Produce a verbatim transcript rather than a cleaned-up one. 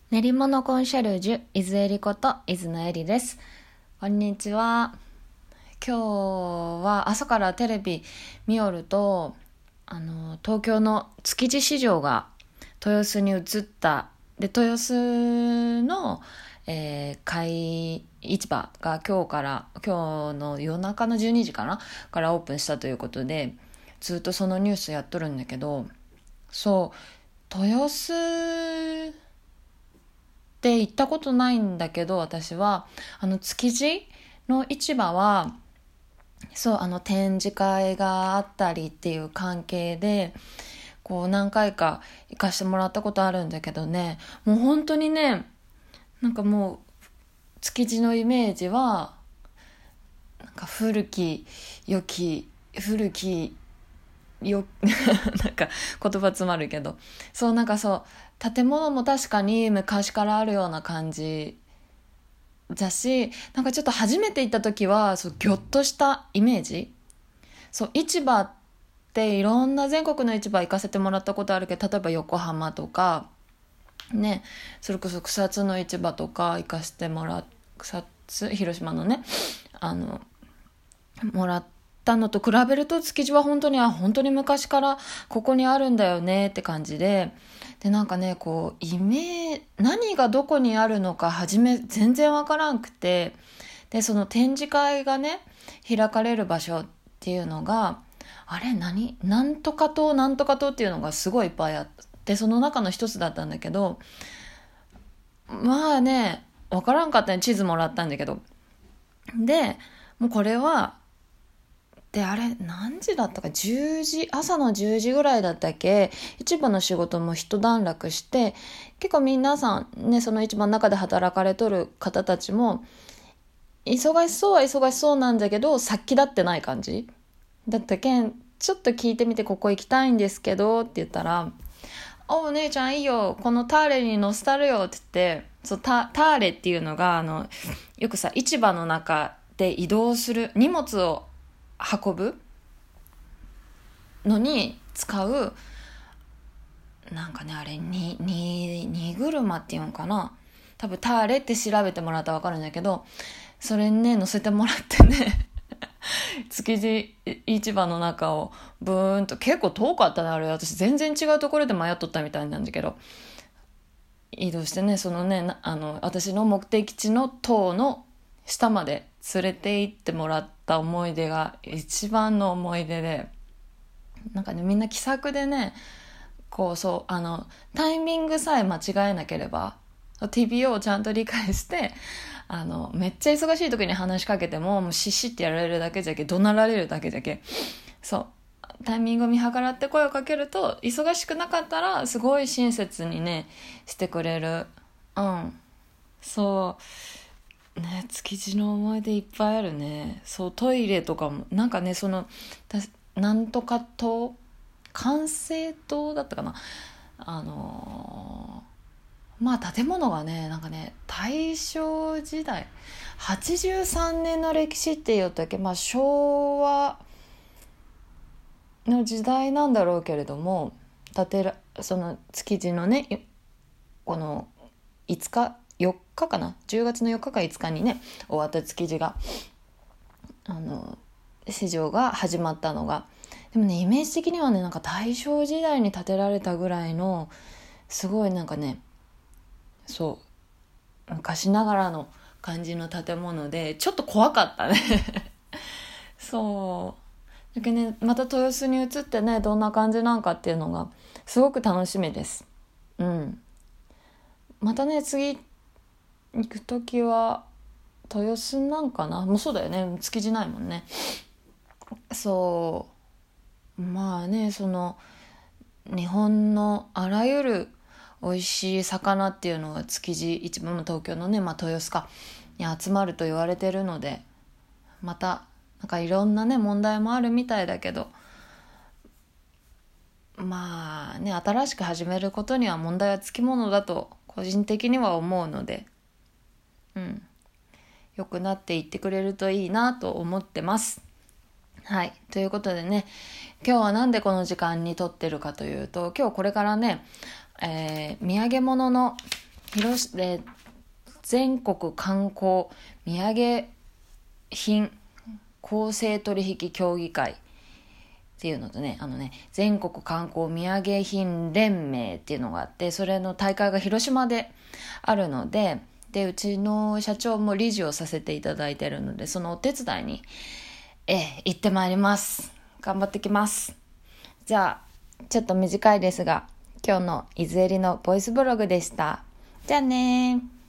練り物コンシェルジュ伊豆えりこと伊豆のえりです。こんにちは。今日は朝からテレビ見よるとあの東京の築地市場が豊洲に移ったで豊洲の、えー、買い市場が今日から今日の夜中のじゅうにじかなからオープンしたということで、ずっとそのニュースやっとるんだけど、そう豊洲で行ったことないんだけど、私はあの築地の市場はそうあの展示会があったりっていう関係でこう何回か行かしてもらったことあるんだけどね、もう本当にね、なんかもう築地のイメージはなんか古き良き古きよなんか言葉詰まるけど、そうなんかそう建物も確かに昔からあるような感じだし、なんかちょっと初めて行った時はそうギョッとしたイメージ。そう市場っていろんな全国の市場行かせてもらったことあるけど、例えば横浜とかね、それこそ草津の市場とか行かせてもらっ草津広島のねあのもらったのと比べると、築地は本当にあ本当に昔からここにあるんだよねって感じで、でなんかねこうイメー何がどこにあるのか初め全然わからんくて、でその展示会がね開かれる場所っていうのがあれ何なんとか島なんとか島っていうのがすごいいっぱいあって、その中の一つだったんだけど、まあねわからんかったね。地図もらったんだけど、でもうこれはであれ何時だったかじゅうじ朝のじゅうじぐらいだったっけ、市場の仕事も一段落して、結構皆さんねその市場の中で働かれとる方たちも忙しそうは忙しそうなんだけど殺気立ってない感じだったけん、ちょっと聞いてみてここ行きたいんですけどって言ったら、おお姉ちゃんいいよこのターレに乗せたるよって言って、そう タ, ターレっていうのがあのよくさ市場の中で移動する荷物を運ぶのに使うなんかねあれにに荷車っていうのかな、多分ターレって調べてもらったら分かるんだけど、それにね乗せてもらってね築地市場の中をブーンと、結構遠かったねあれ、私全然違うところで迷っとったみたいなんだけど移動してね、そのねあの私の目的地の塔の下まで連れて行ってもらった思い出が一番の思い出で、なんかねみんな気さくでね、こうそうあのタイミングさえ間違えなければ ティーピーオー をちゃんと理解してあのめっちゃ忙しい時に話しかけてももうシッシってやられるだけじゃけ、怒鳴られるだけじゃけ、そうタイミングを見計らって声をかけると、忙しくなかったらすごい親切にねしてくれる。うんそうね、築地の思い出いっぱいあるね。そうトイレとかもなんかねそのなんとか島関西島だったかな、あのー、まあ建物がねなんかね大正時代はちじゅうさんねんの歴史って言ったっけ、まあ昭和の時代なんだろうけれども、建てらその築地のねこのいつかよっかかなじゅうがつのよっかかいつかにね終わった築地があの市場が始まったのが、でもねイメージ的にはねなんか大正時代に建てられたぐらいのすごいなんかねそう昔ながらの感じの建物でちょっと怖かったねそうだけどねまた豊洲に移ってねどんな感じなんかっていうのがすごく楽しみです。うんまたね次行くときは豊洲なんかな、もうそうだよね築地ないもんね。そうまあねその日本のあらゆる美味しい魚っていうのが築地市場も東京のね、まあ、豊洲かに集まると言われてるので、またなんかいろんなね問題もあるみたいだけど、まあね新しく始めることには問題はつきものだと個人的には思うので、うん良くなっていってくれるといいなと思ってます。はいということでね、今日はなんでこの時間に撮ってるかというと、今日これからね、えー、土産物の広しで全国観光土産品公正取引協議会っていうのとね、あのね、全国観光土産品連盟っていうのがあって、それの大会が広島であるので、で、うちの社長も理事をさせていただいているので、そのお手伝いに、ええ、行ってまいります。頑張ってきます。じゃあ、ちょっと短いですが、今日の伊豆エリのボイスブログでした。じゃあねー。